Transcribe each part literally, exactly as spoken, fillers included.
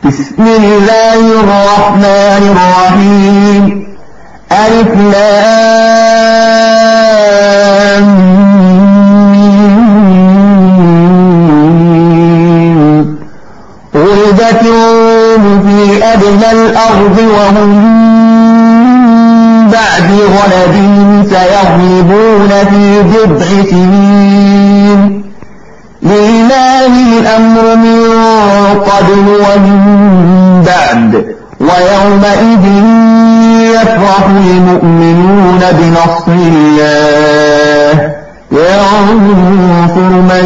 بسم الله الرحمن الرحيم. ألف لام ميم. غلبت الروم في أدنى الأرض وهم بعد غلبهم سيغلبون في بضع سنين. لله الأمر من قبل ومن بعد ويومئذ يفرح المؤمنون بنصر الله ينصر من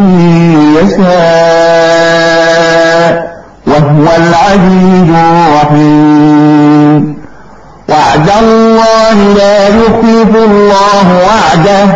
يشاء وهو العزيز الرحيم. وعد الله لا يخلف الله وعده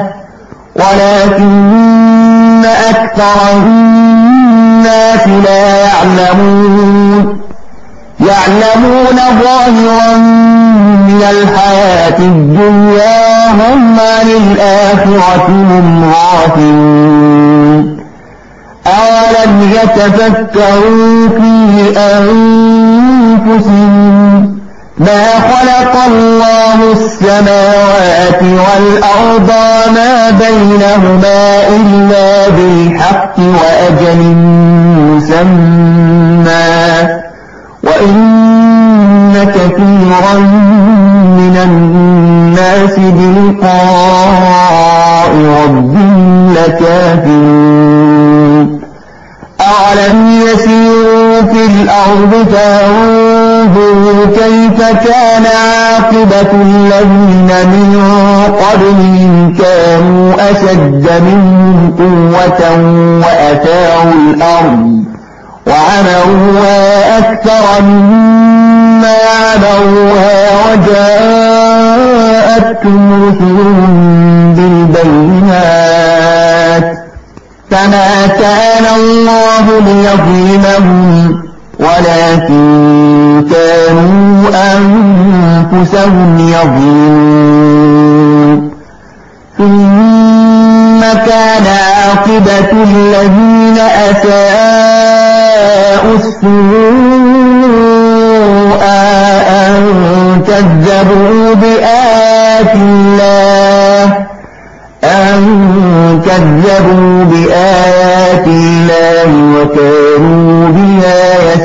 ولكن أكثر الناس لا يعلمون. يعلمون ظاهرا من الحياة الدنيا هم عن الآخرة هم غافلون. أولم يتفكروا في أنفسهم ما خلق الله السماوات والأرض وما بينهما إلا بالحق وأجل مسمى وإن كثيرا من الناس بلقاء ربهم لكافرون. أولم يسيروا في الأرض فانظروا كيف كان عاقبة الذين من قبلهم كانوا أشد منهم قوة وأثاروا الأرض وعمروها أكثر مما عمروها وجاءتهم رسلهم بالبينات فما كان الله ليظلمهم ولكن كانوا أنفسهم يظلمون. ثم كان عاقبة الذين أساءوا السوء أن كذبوا بآيات الله أن كذبوا بآيات الله وكانوا بها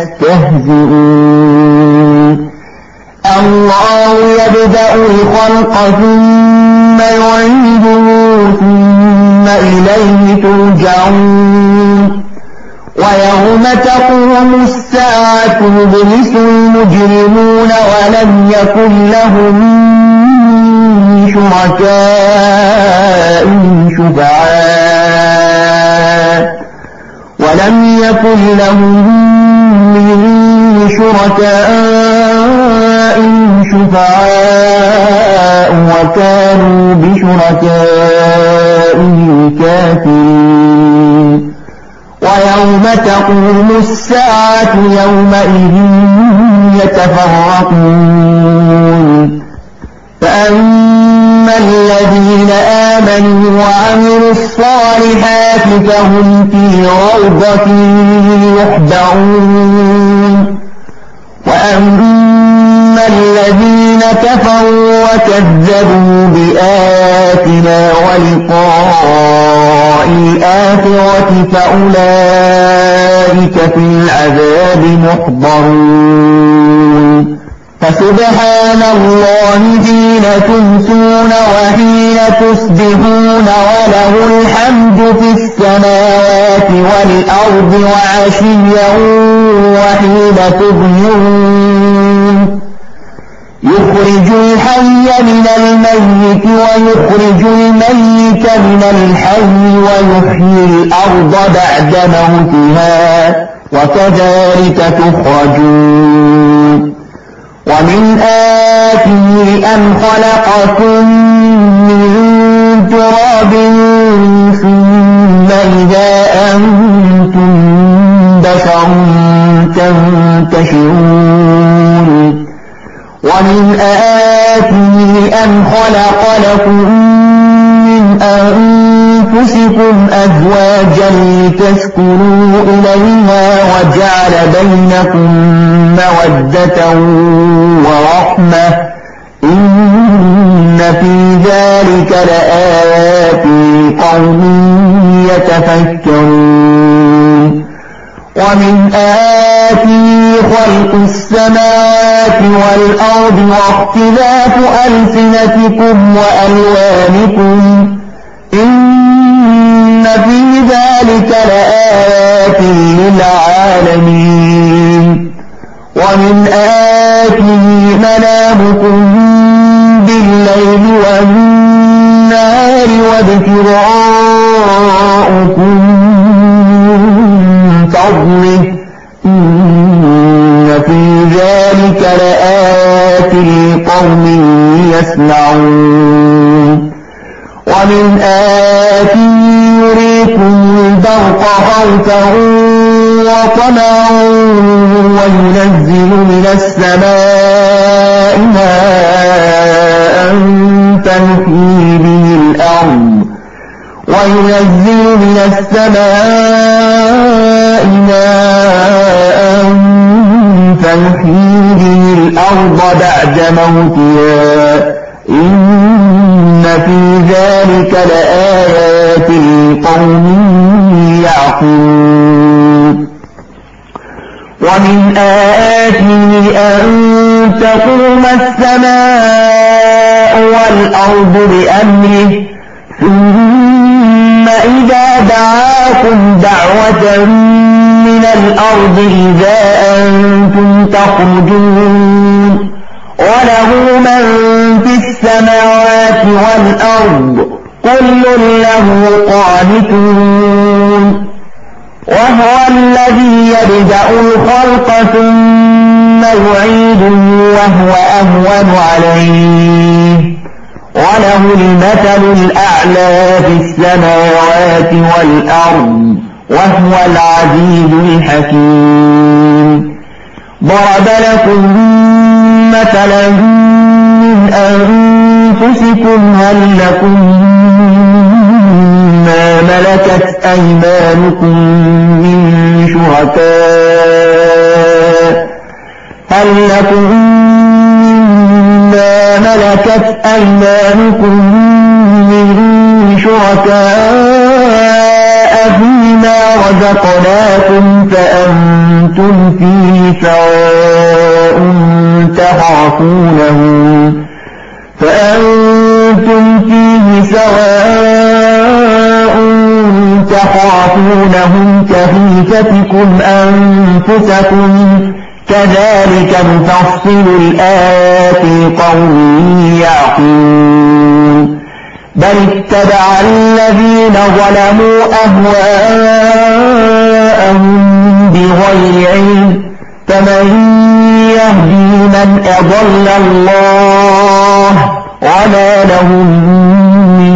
يستهزئون. الله يبدأ الخلق ثم يعيده ثم إليه ترجعون. ويوم تقوم الساعة يبلس المجرمون ولم يكن لهم شركائهم شفعاء ولم يكن لهم من شركائهم شفعاء وكانوا بشركائهم كافرين. ويوم تقوم الساعة يومئذ يتفرقون. فأما الذين آمنوا وعملوا الصالحات فهم في روضة يحبرون. وأما الذين كفروا وكذبوا بآياتنا ولقاء الآخرة فأولئك في العذاب محضرون. فسبحان الله حين تمسون وحين تصبحون وله الحمد في السماوات والأرض وعشيا وحين تظهرون. يخرج الحي من الميت ويخرج الميت من الحي ويحيي الأرض بعد موتها وكذلك تخرجون. ومن آياته أن خلقكم من تراب ثم إذا أنتم بشر تنتشرون. ومن آياته أن خلق لكم من أنفسكم أنفسكم أزواجا لتسكنوا إليها وجعل بينكم مودة ورحمة إن في ذلك لآيات لقوم يتفكرون ومن آياته خلق السماوات والأرض واختلاف ألسنتكم وألوانكم إن في ذلك لآيات للعالمين ومن آياته منامكم بالليل والنهار وابتغاؤكم فضله إن في ذلك لآيات لقوم يسمعون ومن آياته يريكم البرق خوفا وطمعا وينزل من السماء ماء فنحيي به الأرض وينزل من السماء ماء فنحيي به الأرض بعد موتها إن في ذلك لآيات لقوم يعقلون ومن آياته أن تقوم السماء والأرض بأمره ثم إذا دعاكم دعوة من الأرض إذا أنتم تخرجون وله من في السماوات والأرض كل له قانتون وهو الذي يبدأ الخلق ثم يعيده وهو أهون عليه وله المثل الأعلى في السماوات والأرض وهو العزيز الحكيم ضرب لكم مثلا من أنفسكم هل لكم ما ملكت أيمانكم من شركاء هل لكم ما ملكت أيمانكم من شركاء فيما رزقناكم فأنتم فيه سواء تخافونهم فأنتم فيه سواء تخافونهم كخيفتكم أنفسكم كذلك نفصل الآيات لقوم يعقلون بل اتبع الذين ظلموا أهواءهم بغير علم فمن يهدي من أضل الله وما لهم من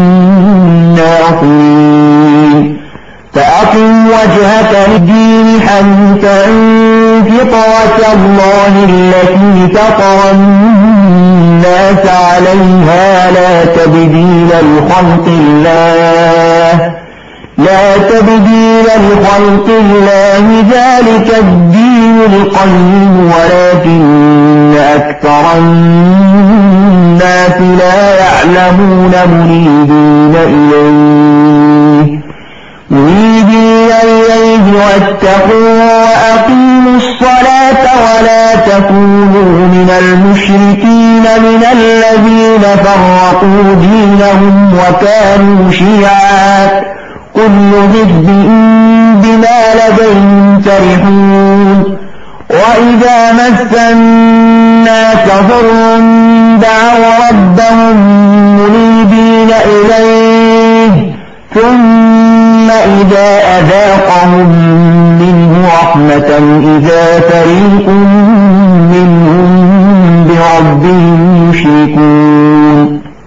ناصرين فأقم وجهك للدين حنيفا فطرة الله التي فطر الناس عليها لا تبديل لخلق الله لا تبديل لخلق الله ذلك الدين القيم ولكن أكثر الناس لا يعلمون منيبين إليه منيبين إليه واتقوا وأقيموا الصلاة ولا تكونوا من المشركين من الذين فرقوا دينهم وكانوا شيعا كل حزب بما لديهم فرحون وإذا مس الناس ضر دعوا ربهم منيبين إليه ثم إذا أذاقهم منه رحمة إذا فريق منهم بربهم يشركون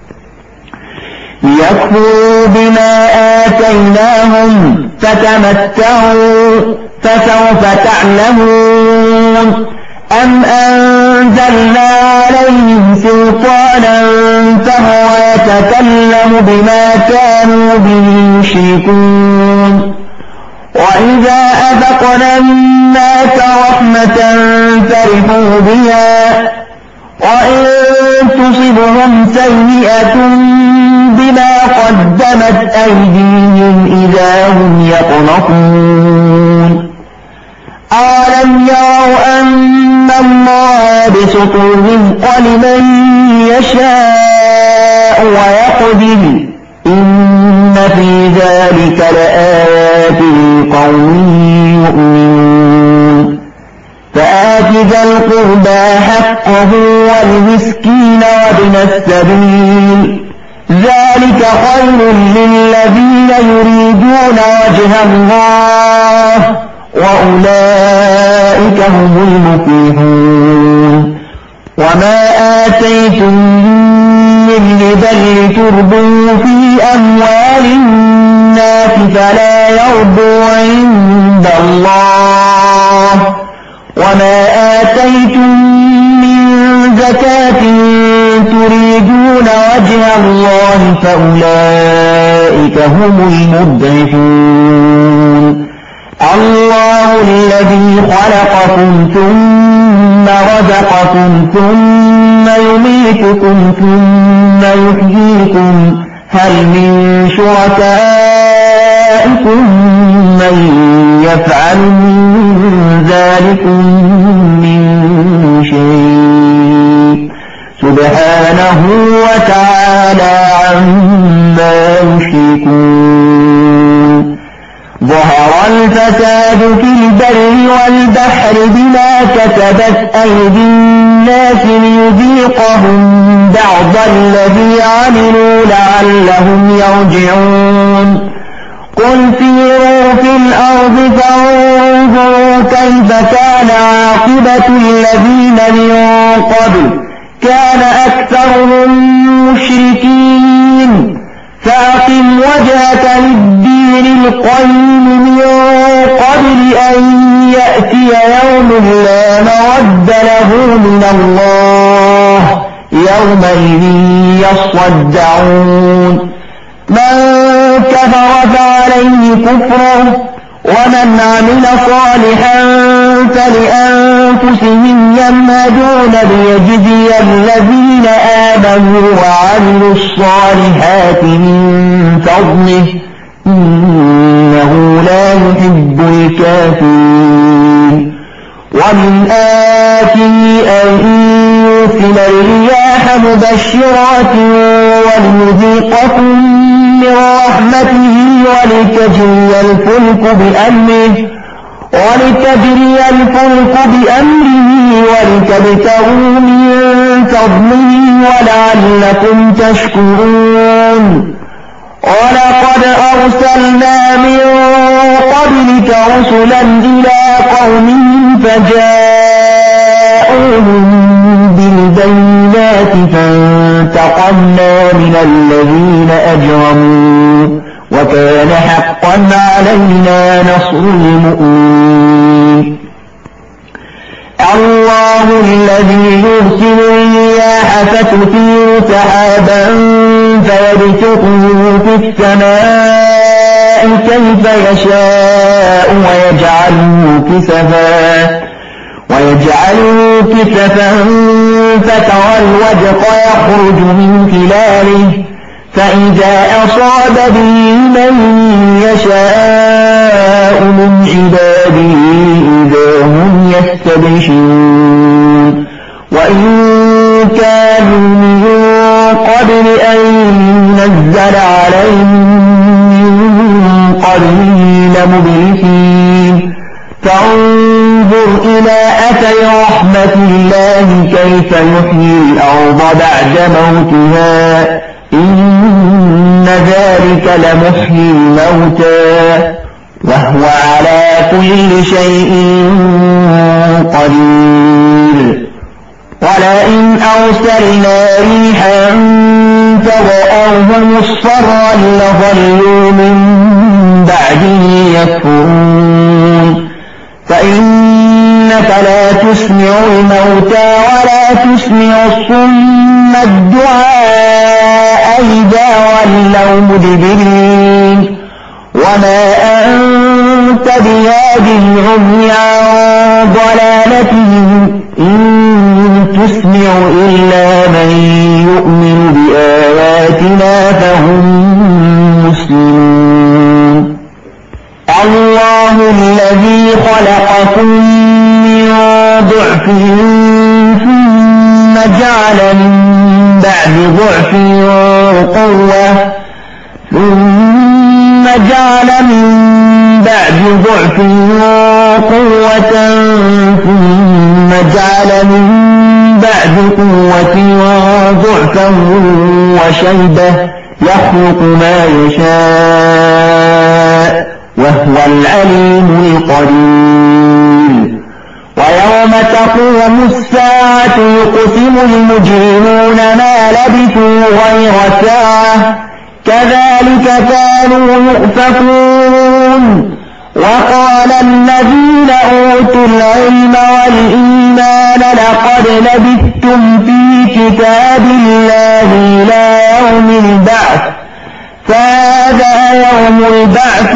ليكفروا بما آتيناهم فتمتعوا فسوف تعلمون أم أنزلنا عليهم سلطانا فهو يتكلم بما كانوا به يشركون وإذا أذقنا الناس رحمة فرحوا بها وإن تصبهم سيئة بما قدمت أيديهم إذا هم يقنطون أولم يروا أن الله يبسط الرزق لمن يشاء ويقدر إن في ذلك لآيات لقوم يؤمنون فآت ذا القربى حقه والمسكين وابن السبيل ذلك خير للذين يريدون وجه الله وأولئك هم المفلحون وما آتيتم من ربا لتربوا في أموال الناس فلا يربو عند الله وما آتيتم من زكاة تريدون وجه الله فأولئك هم المضعفون الله الذي خلقكم ثم رزقكم ثم يميتكم ثم يحييكم هل من شركائكم من يفعل من ذلكم من شيء سبحانه وتعالى عما يشركون ظهر الفساد في البر والبحر بما كسبت أيدي الناس ليذيقهم بعض الذي عملوا لعلهم يرجعون قل سيروا في الأرض فانظروا كيف كان عاقبة الذين من قبل كان أكثرهم مشركين فأقم وجهك للدين القيم من قبل أن يأتي يوم لا مرد له من الله يومئذ يصدعون من كفر فعليه كفره ومن عمل صالحا فلأنفسهم يمهدون ليجزي الذين آمنوا وعملوا الصالحات من فضله إنه لا يحب الكافرين ومن آياته أن يرسل الرياح مبشرات وليذيقكم من رحمته ولتجري الفلك بأمره ولتجري الفلك بأمره ولتبتغوا من فضله ولعلكم تشكرون ولقد أرسلنا من قبلك رسلا إلى قومهم فجاءوهم بالبينات فانتقمنا من الذين أجرموا وكان حقا علينا نصر المؤمنين الله الذي يرسل الرياح فتثير سحابا فيبسطه في السماء كيف يشاء ويجعله كسفا ويجعله كسفا فترى الودق يخرج من خلاله فإذا أصاب به من يشاء من عباده إذا هم يستبشرون وإن كانوا من قبل أن ينزل عليهم من قبله لمبلسين فانظر إلى أثر رحمة الله كيف يحيي الأرض بعد موتها إن ذلك لمحيي الموتى وهو على كل شيء قدير ولئن أرسلنا ريحا فرأوه مصفرا لظلوا من بعده يكفرون فإن فلا تسمع الموتى ولا تسمع الصم الدعاء إذا ولوا مدبرين وما أنت بهاد العمي عن ضلالتهم إن تسمع إلا من يؤمن بآياتنا فهم مسلمون الله الذي خلقكم من ضعف ثم جعل من بعد ضعف قوة ثم جعل من بعد ضعف قوة ثم جعل من بعد قوة ضعفا وشيبة يخلق ما يشاء وهو العليم القدير ويوم تقوم الساعة يقسم المجرمون ما لبثوا غير ساعة كذلك كانوا يؤفكون وقال الذين أوتوا العلم والإيمان لقد لبثتم في كتاب الله إلى يوم البعث فهذا يوم البعث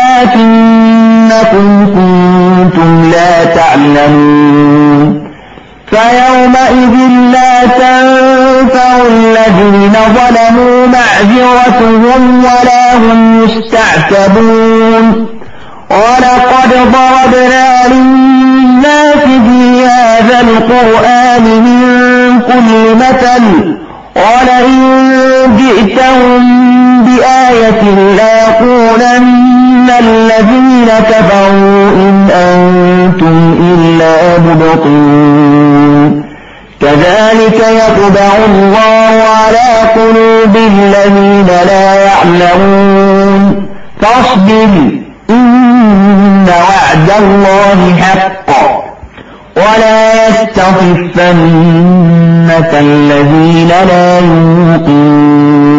ولكنكم كنتم لا تعلمون فيومئذ لا تنفع الذين ظلموا معذرتهم ولا هم يستعتبون ولقد ضربنا للناس في هذا القرآن من كل مثل ولئن جئتهم بآية ليقولن الذين كفروا إن أنتم إلا مبطلون كذلك يطبع الله على قلوب الذين لا يعلمون فاصبر إن وعد الله حق ولا يستخفنك الذين لا يوقنون